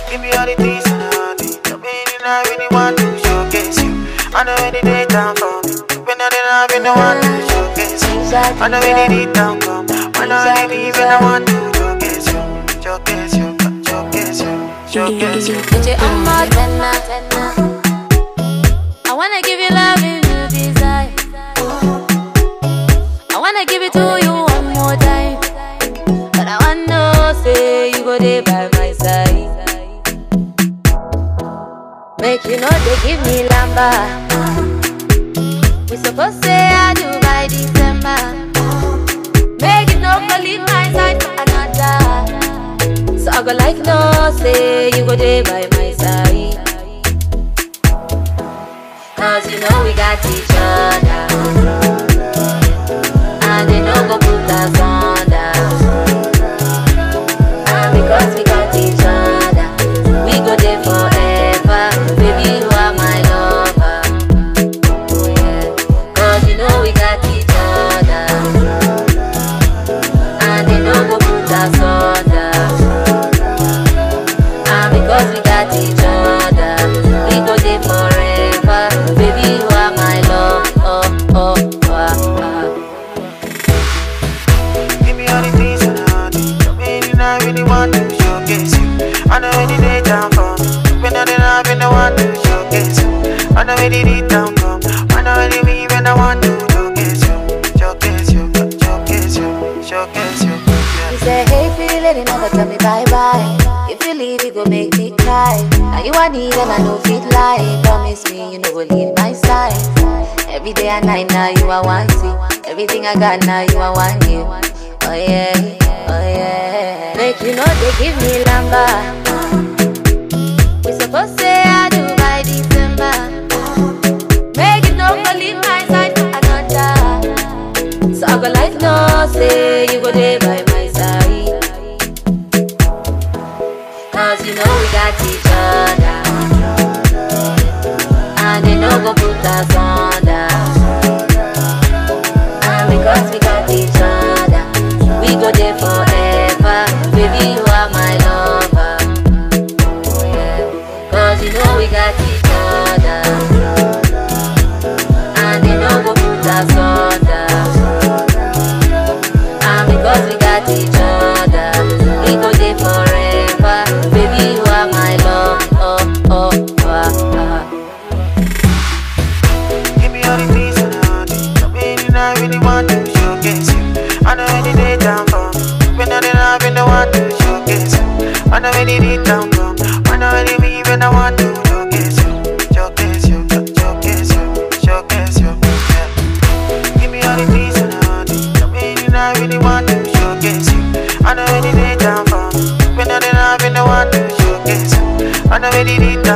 Give me all the things and all the meaning I really want to showcase you. I know any day down for me. When I didn't have no one to showcase you. I know any day down come. When I leave when I want to showcase you. Showcase you, showcase you, showcase you. Put your arm out, I wanna give you love in you desire. I wanna give it to you one more time. But I wanna say you go there by my side. Make you know they give me lamba. We supposed to say I do by December. Make it no go leave my side for another. So I go like no say you go there by my side. Cause you know we got each other, and they no go put us under. And because we got each other, we go there forever. Baby, you are my lover. Oh yeah. Cause you know we got each other, and they no go put us under. And because we got each other, we go there forever. Baby, you are my love. Give me all the things and all the meaning I really want to showcase you. I know any day down for me. When I didn't have no one to showcase you. I know any day down come. I know any me when I want to showcase you. Showcase you, showcase you, showcase you. You say, hey, feel it, you never tell me bye-bye. If you leave, you go make me cry. Now you are need and I know fit lie. Promise me you know go leave my side. Every day and night now you are one see. Everything I got now you are one give. Oh yeah, oh yeah. Make you know they give me lamba. We supposed to say I do by December. Make it no go leave my side for another. So I go like no say you go there by my side. Cause you know we got each other, and they no go put us under. And because we got each other, we go there forever. Baby, you are my lover. Oh yeah. Cause you know we got each other, and they no go put us under. And because we got each other, we go there forever. Baby, you are my love. Give me all the things and all the meaning I really want to showcase you. I know any day down for me. When I didn't have no one to showcase you. I know any day down come. I know any me when I want to showcase you. Showcase you, showcase you, showcase you. Yeah. Give me all the things and all the meaning I really want to showcase you. I know any day down for me. When I didn't have no one to showcase you. I know any day